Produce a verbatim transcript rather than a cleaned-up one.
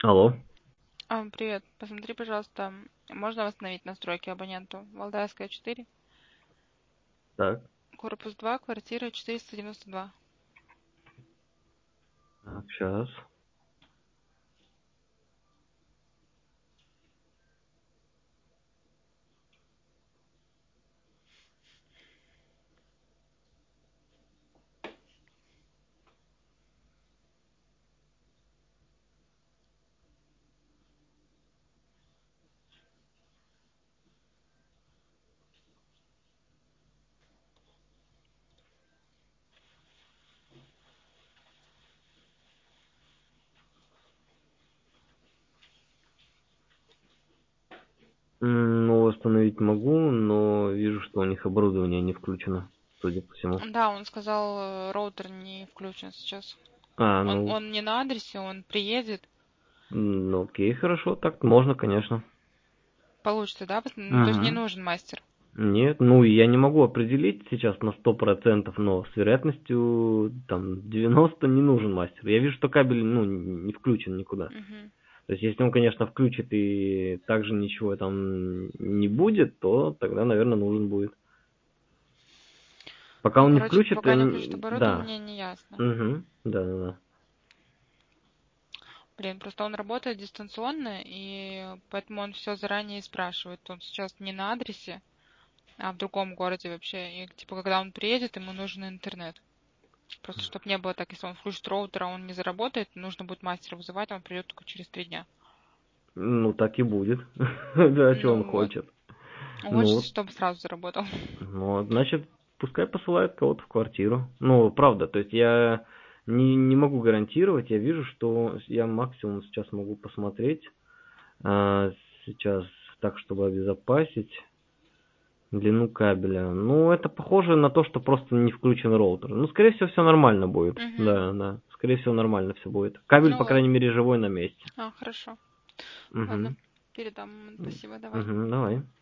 Алло. А, Привет, посмотри, пожалуйста, можно восстановить настройки абоненту? Валдайская четыре, Так, корпус два, квартира четыреста девяносто два. так, сейчас. Ну, восстановить могу, но вижу, что у них оборудование не включено, судя по всему. Да, он сказал, э, роутер не включен сейчас. А, Он, ну, он не на адресе, он приедет. ну окей, хорошо, так можно, конечно. Получится, да? пос- Ну, то есть не Угу. нужен мастер. Нет, ну я не могу определить сейчас на сто процентов, но с вероятностью там девяносто не нужен мастер. Я вижу, что кабель, ну, не включен никуда. Мгм. То есть, если он, конечно, включит и также ничего там не будет, то тогда, наверное, нужен будет. Пока Ну, он не короче, включит, пока не включит э, да. оборудование, не ясно. Угу. Да, да, да. Блин, просто он работает дистанционно, и поэтому он все заранее и спрашивает. Он сейчас не на адресе, а в другом городе вообще. И, типа, когда он приедет, ему нужен интернет. Просто чтобы не было так, если он включит роутер, а он не заработает, нужно будет мастера вызывать, а он придет только через три дня. Ну, так и будет. Да, что он Ну вот. хочет. Он Ну, хочет, вот, чтобы сразу заработал. ну, значит, пускай посылает кого-то в квартиру. Ну, правда, то есть я не, не могу гарантировать, я вижу, что я максимум сейчас могу посмотреть, а, сейчас так, чтобы обезопасить длину кабеля. Ну, это похоже на то, что просто не включен роутер. Ну, скорее всего, все нормально будет. Угу. Да, да. Скорее всего, нормально все будет. Кабель, Ну по крайней ладно. мере, живой на месте. А, хорошо. Угу. Ладно. Передам ему. Спасибо, давай. Угу, давай.